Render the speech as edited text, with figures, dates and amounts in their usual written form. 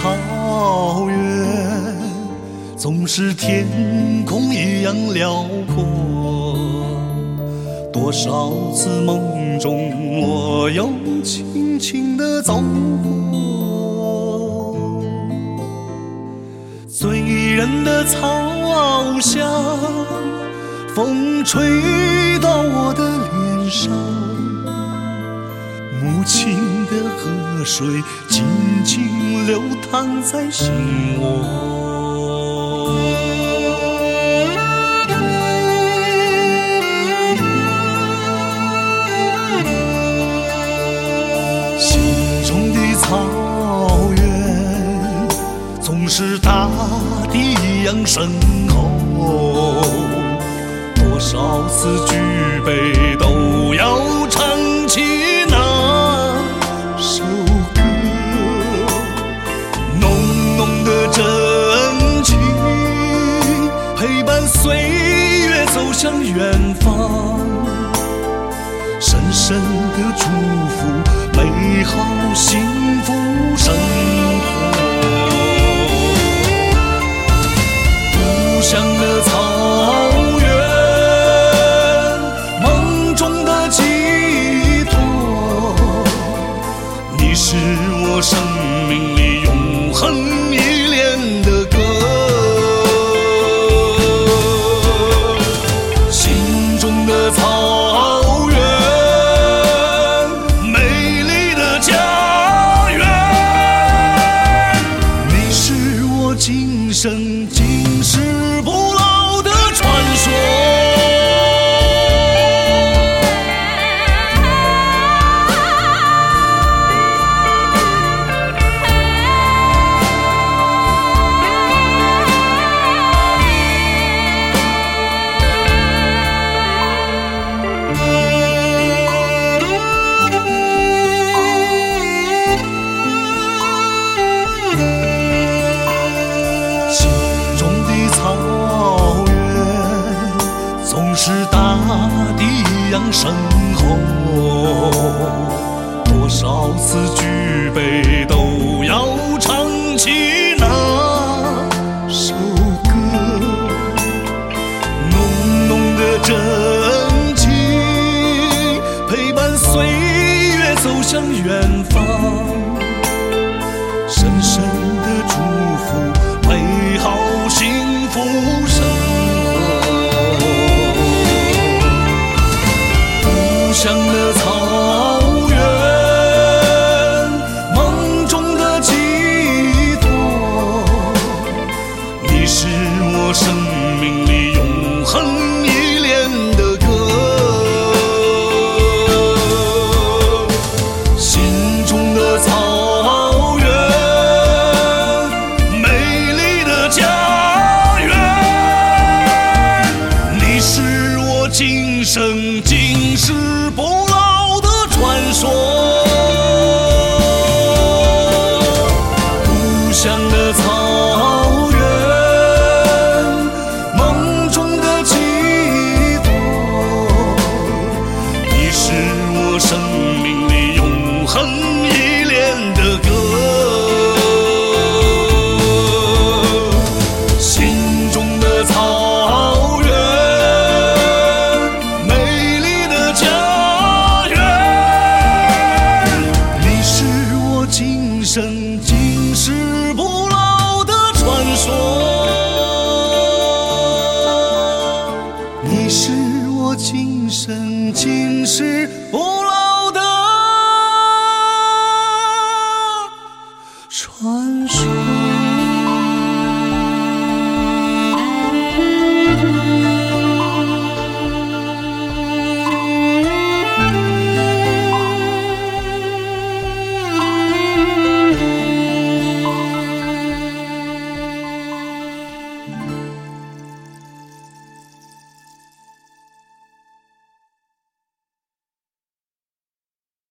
草原，总是天空一样辽阔。多少次梦中，我又轻轻地走过醉人的草香，风吹到我的脸上，母亲的河水静静流淌在心窝。心中的草原总是大地一样深厚，多少次举杯都要唱起那首歌，浓浓的真情陪伴岁月走向远方，深深的祝福美好幸福生活。故乡的草原，梦中的寄托，你是我生命里永恒依恋的歌。心中的草原，美丽的家园，你是我今生今世不老的传说。总是大地一样深厚，多少次举杯都要唱起那首歌，浓浓的真情陪伴岁月走向远方，深深的祝福美好幸福生活。故乡的草原，梦中的寄托，你是我生命里永恒依恋的歌。心中的草原，美丽的家园，你是我今生今世不老的传说。故乡的草原，梦中的寄托，你是我生命里永恒依恋的歌。心中的草原，美丽的家园，你是我今生今世不老的传说。你是我今生今世不老